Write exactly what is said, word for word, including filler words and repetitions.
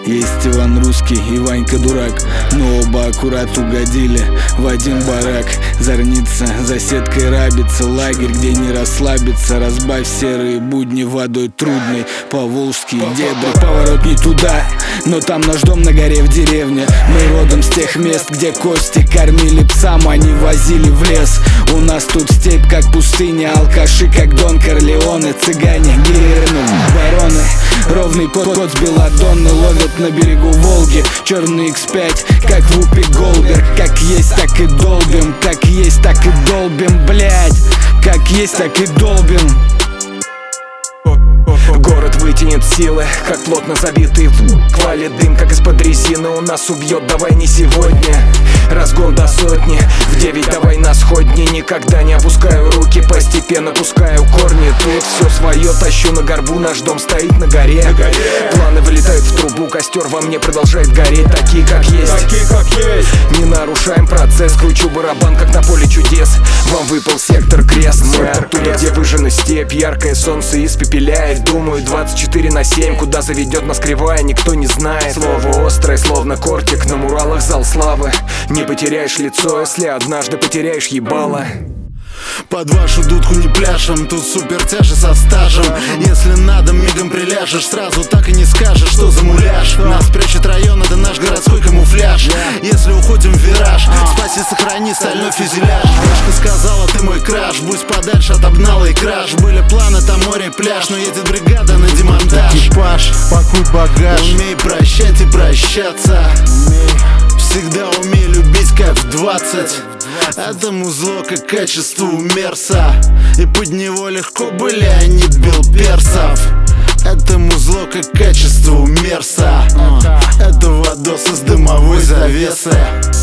Есть Иван Русский и Ванька Дурак, но оба аккурат угодили в один барак. Зорница за сеткой рабится, лагерь, где не расслабиться. Разбавь серые будни водой трудной, поволжские дебри. Поворот не туда, но там наш дом на горе в деревне. Мы родом с тех мест, где кости кормили псам, они возили в лес. У нас тут степь как пустыня, алкаши как Дон Корлеоне, цыгане, гиены, вороны. Ровный код, код с Белладонны ловят на берегу Волги. Черный икс пять, как Вупи Голдберг. Как есть, так и долбим, как есть, так и долбим, блять. Как есть, так и долбим. Город вытянет силы, как плотно забитый в клали дым, как из-под резины. У нас убьет, давай не сегодня. Разгон до сотни, в девять давай на сходни. Никогда не опускаю руки, постепенно пускаю корни. Тут все свое тащу на горбу, наш дом стоит на горе, на горе. Планы вылетают в трубу, костер во мне продолжает гореть. Такие как есть, такие как есть. Не нарушаем процесс, кручу барабан, как на поле чудес. Вам выпал сектор крест, мы оттуда, где выжжена степь. Яркое солнце испепеляет, думаю, двадцать четыре на семь. Куда заведет нас кривая, никто не знает. Слово острое, словно кортик, на муралах зал славы. Не потеряешь лицо, если однажды потеряешь ебало. Под вашу дудку не пляшем, тут супер тяжи со стажем. Если надо, мигом приляжешь, сразу так и не скажешь, что за муляж. Нас прячет район, это наш городской камуфляж. Если уходим в вираж, спаси, сохрани стальной фюзеляж. Девушка сказала, ты мой краш, будь подальше от обнала и краж. Были планы, там море и пляж, но едет бригада на демонтаж. Экипаж, пакуй багаж, умей прощать и прощаться. Всегда умей любить, как в двадцать. Это музло, как качество у Мерса, и под него легко бы Леонид бил персов. Это музло, как качество у Мерса. Это водосы с дымовой завесой.